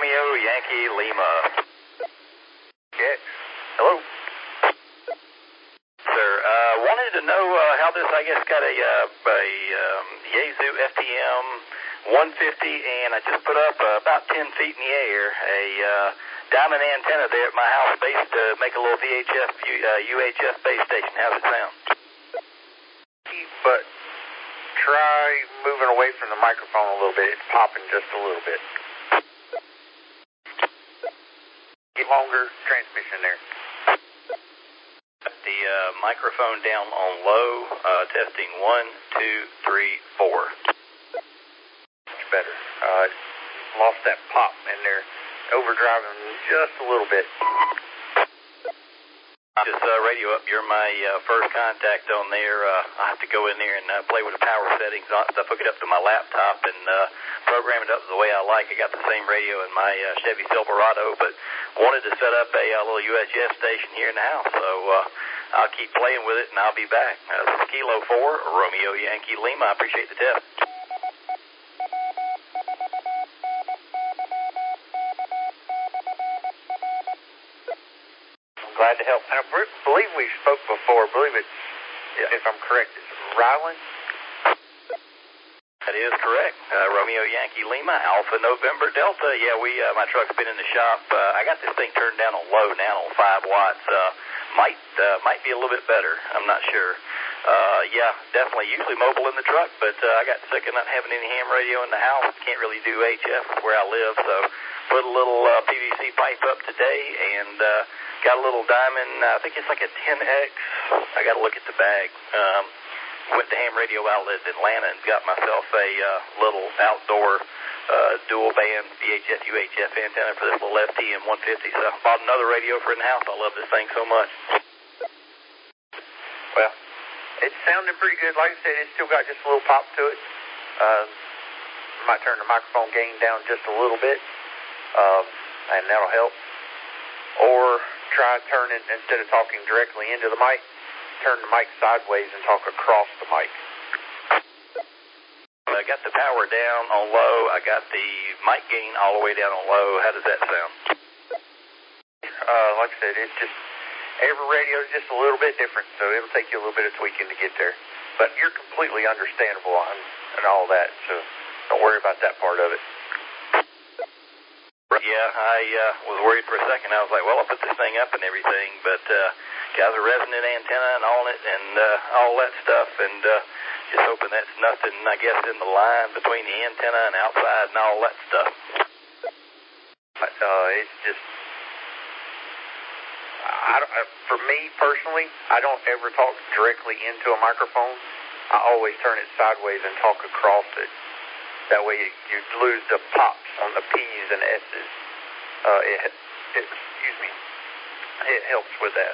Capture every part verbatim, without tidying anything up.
Romeo Yankee Lima. Yes. Hello. Sir, uh, wanted to know uh, how this, I guess, got a, uh, a um, Yaesu F T M one fifty, and I just put up uh, about ten feet in the air a uh, diamond antenna there at my house base to make a little V H F, uh, U H F base station. How's it sound? But try moving away from the microphone a little bit. It's popping just a little bit. Get longer transmission there. The uh, microphone down on low, uh, testing one, two, three, four. Much better. Uh, lost that pop in there. Overdriving just a little bit. Just uh, radio up. You're my uh, first contact on there. Uh, I have to go in there and uh, play with the power settings on it. So I hook it up to my laptop and uh, program it up the way I like. I got the same radio in my uh, Chevy Silverado, but wanted to set up a, a little U H F station here in the house. So uh, I'll keep playing with it and I'll be back. Uh, this is Kilo four, Romeo Yankee Lima. I appreciate the test. Glad to help. I believe we spoke before. I believe it's, yeah. If I'm correct, it's Ryland? That is correct. Uh, Romeo Yankee Lima, Alpha November Delta. Yeah, we uh, my truck's been in the shop. Uh, I got this thing turned down on low now on five watts. Uh, might uh, might be a little bit better. I'm not sure. Uh, yeah, definitely. Usually mobile in the truck, but uh, I got sick of not having any ham radio in the house. Can't really do H F where I live, so put a little uh, P V C pipe up today and uh, got a little diamond. Uh, I think it's like a ten X. I got to look at the bag. Um, went to Ham Radio Outlet in Atlanta and got myself a uh, little outdoor uh, dual band V H F U H F antenna for this little F T M one fifty. So I bought another radio for in the house. I love this thing so much. Well, it's sounding pretty good. Like I said, it's still got just a little pop to it. Uh, might turn the microphone gain down just a little bit, um, and that'll help. Or try turning, instead of talking directly into the mic, turn the mic sideways and talk across the mic. I got the power down on low. I got the mic gain all the way down on low. How does that sound? Uh, like I said, it's just, every radio is just a little bit different, so it'll take you a little bit of tweaking to get there. But you're completely understandable on, and all that, so don't worry about that part of it. Yeah, I uh, was worried for a second. I was like, well, I'll put this thing up and everything, but uh, got a resonant antenna and on it and uh, all that stuff, and uh, just hoping that's nothing, I guess, in the line between the antenna and outside and all that stuff. Uh, it's just, I don't, uh, for me personally, I don't ever talk directly into a microphone. I always turn it sideways and talk across it. That way you, you lose the pops on the P's and S's. Uh, it, it, excuse me, it helps with that.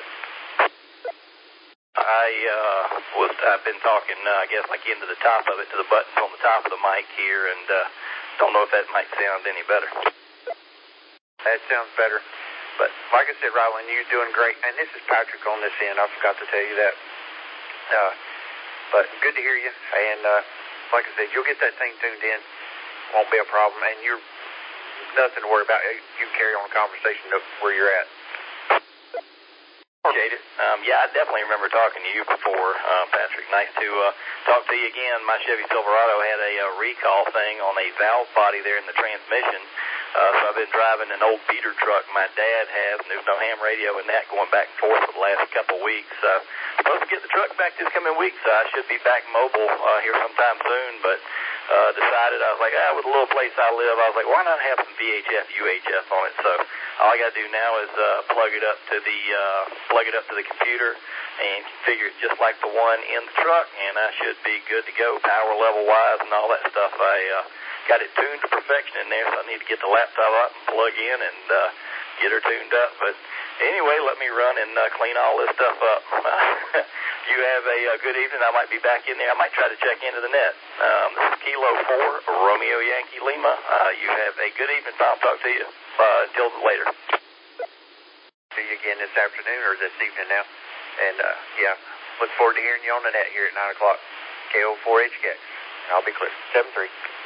I uh, was, I've been talking, uh, I guess, like into the top of it, to the buttons on the top of the mic here, and uh, don't know if that might sound any better. That sounds better. But like I said, Ryland, you're doing great. And this is Patrick on this end. I forgot to tell you that. Uh, but good to hear you. And uh, like I said, you'll get that thing tuned in. Won't be a problem. And you're nothing to worry about. You can carry on a conversation to where you're at. Appreciate it. Um, yeah, I definitely remember talking to you before, uh, Patrick. Nice to uh, talk to you again. My Chevy Silverado had a, a recall thing on a valve body there in the transmission. Uh, so I've been driving an old beater truck my dad has, and there's no ham radio in that, going back and forth for the last couple of weeks. Uh, supposed to get the truck back this coming week, so I should be back mobile uh, here sometime soon, but uh, decided, I was like, ah, with the little place I live, I was like, why not have some V H F, U H F on it? So all I got to do now is uh, plug it up to the uh, plug it up to the computer and configure it just like the one in the truck, and I should be good to go, power level wise and all that stuff. I uh, got it tuned to perfection in there, so I need to get the laptop up and plug in and uh, get her tuned up. But anyway, let me run and uh, clean all this stuff up. You have a, a good evening. I might be back in there. I might try to check into the net. Um, this is Kilo four, Romeo Yankee Lima. Uh, you have a good evening. I'll talk to you uh, until later. See you again this afternoon or this evening now. And, uh, yeah, look forward to hearing you on the net here at nine o'clock. K O four H K. And I'll be clear. seven three.